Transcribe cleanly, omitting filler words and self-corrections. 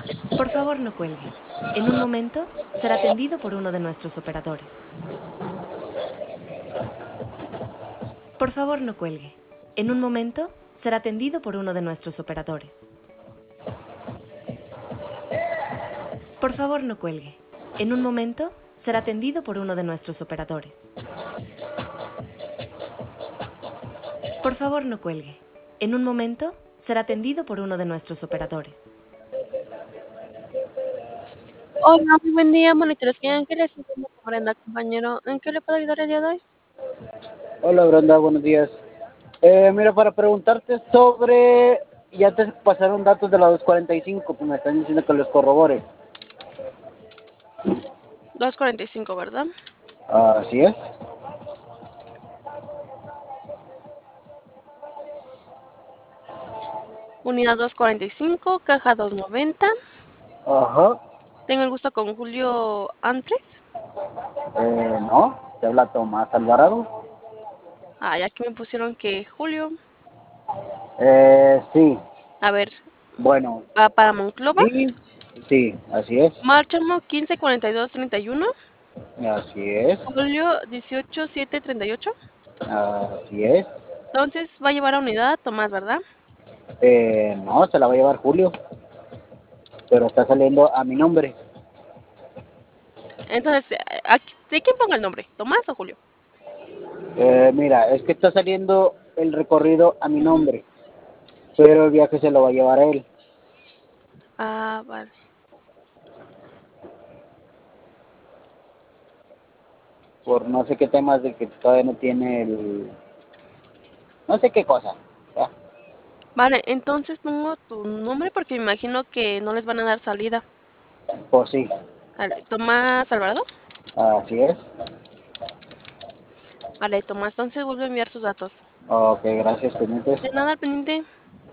Por favor, no cuelgue. En un momento será atendido por uno de nuestros operadores. Por favor, no cuelgue. En un momento será atendido por uno de nuestros operadores. Por favor, no cuelgue. En un momento será atendido por uno de nuestros operadores. Por favor, no cuelgue. En un momento será atendido por uno de nuestros operadores. Hola, muy buen día, monitores. ¿Qué Ángeles? Soy Brenda, compañero. ¿En qué le puedo ayudar el día de hoy? Hola Brenda, buenos días. Mira, para preguntarte sobre, ya te pasaron datos de la 245, pues me están diciendo que los corrobore. 2:45, ¿verdad? Así es. Unidad 245, caja 290. Ajá. Tengo el gusto con Julio Andrés. No, te habla Tomás Alvarado. Ah, ya que me pusieron que Julio. Sí, A ver, bueno, va para Monclova. sí, sí, así es. Márchamo 154231. Así es. Julio 18738. Así es. Entonces va a llevar a unidad Tomás, ¿verdad? No, se la va a llevar Julio, pero está saliendo a mi nombre. Entonces, ¿de quién ponga el nombre? ¿Tomás o Julio? Mira, es que está saliendo el recorrido a mi nombre, pero el viaje se lo va a llevar a él. Ah, vale. Por no sé qué temas de que todavía no tiene el... no sé qué cosa. ¿Ya? Vale, entonces pongo tu nombre porque me imagino que no les van a dar salida. Pues sí, Vale, Tomás Alvarado. así es. Vale, Tomás, entonces vuelve a enviar sus datos. Ok, gracias, pendientes. De nada al pendiente.